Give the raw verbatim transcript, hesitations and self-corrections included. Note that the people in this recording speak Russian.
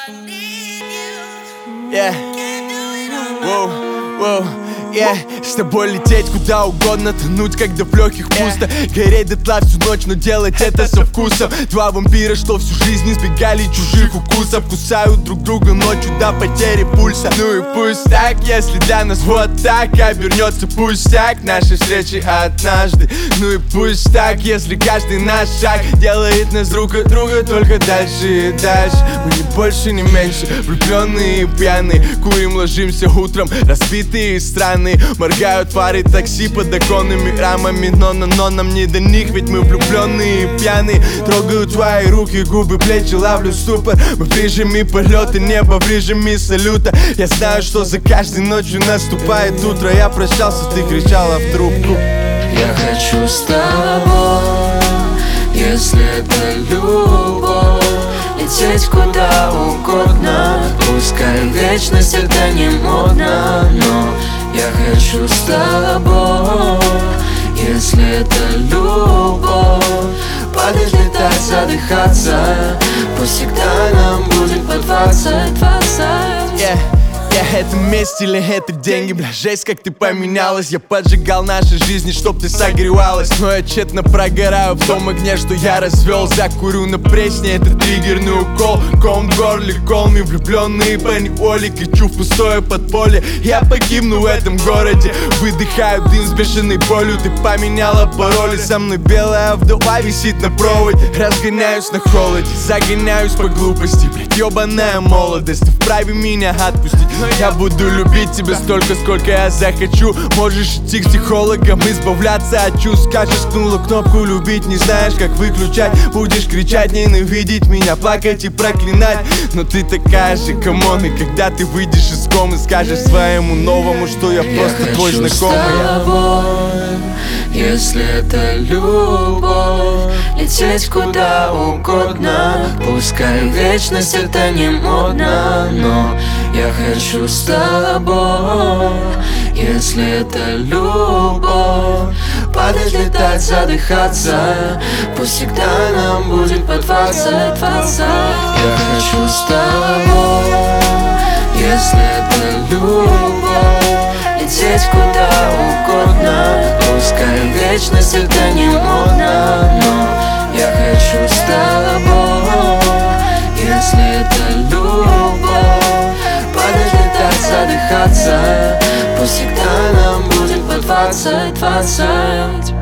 Yeah. Воу, воу. Yeah. С тобой лететь куда угодно, тонуть, когда в легких пусто, гореть дотла всю ночь, но делать это со вкусом. Два вампира, что всю жизнь избегали чужих укусов, кусают друг друга ночью до потери пульса. Ну и пусть так, если для нас вот так обернется пустяк нашей встречи однажды. Ну и пусть так, если каждый наш шаг делает нас друг от друга только дальше и дальше. Мы не больше, не меньше, влюбленные и пьяные, курим, ложимся утром, разбитые и странные. Моргают фары такси под оконными рамами, но, но, но нам не до них, ведь мы влюбленные и пьяные. Трогаю твои руки, губы, плечи, ловлю ступор. Мы в режиме полета, небо в режиме салюта. Я знаю, что за каждой ночью наступает утро. Я прощался, ты кричала в трубку. Я хочу с тобой, если это любовь, лететь куда угодно. Пускай вечность это не модно, но я хочу с тобой, если это любовь. Падать, летать, задыхаться, пусть всегда нам будет по двадцать, двадцать. Yeah. Yeah, это месть или это деньги, бля, жесть, как ты поменялась. Я поджигал наши жизни, чтоб ты согревалась, но я тщетно прогораю в том огне, что я развел. Закурю на пресне, это триггерный укол. Ком в горле, колми, влюбленные по неволе. Кричу в пустое подполье, я погибну в этом городе. Выдыхаю дым с бешеной болью. Ты поменяла пароли, со мной белая вдова висит на проводе. Разгоняюсь на холоде, загоняюсь по глупости, блядь, ёбаная молодость. Ты вправе меня отпустить. Я буду любить тебя столько, сколько я захочу. Можешь идти к психологам, избавляться от чувств. Качествовала кнопку любить, не знаешь, как выключать. Будешь кричать, ненавидеть меня, плакать и проклинать. Но ты такая же, камон. И когда ты выйдешь из комы, скажешь своему новому, что я просто я твой хочу знакомый. С тобой, если это любовь, лететь куда угодно. Пускай вечность это не модно, но я хочу с тобой, если это любовь. Падать, летать, задыхаться, пусть всегда нам будет по двадцать, двадцать. Я хочу с тобой, если это любовь, лететь куда угодно. Пускай вечность это не модно, но я хочу с тобой, если это любовь. Падать, летать, задыхаться, пусть всегда нам будет по двадцать, двадцать.